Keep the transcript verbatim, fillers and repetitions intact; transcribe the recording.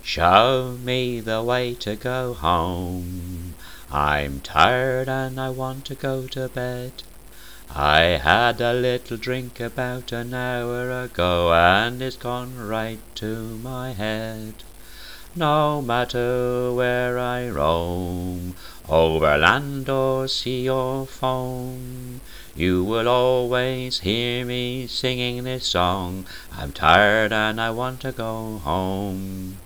Show me the way to go home. I'm tired and I want to go to bed. I had a little drink about an hour ago, and it's gone right to my head. No matter where I roam, over land or sea or foam, you will always hear me singing this song. I'm tired and I want to go home.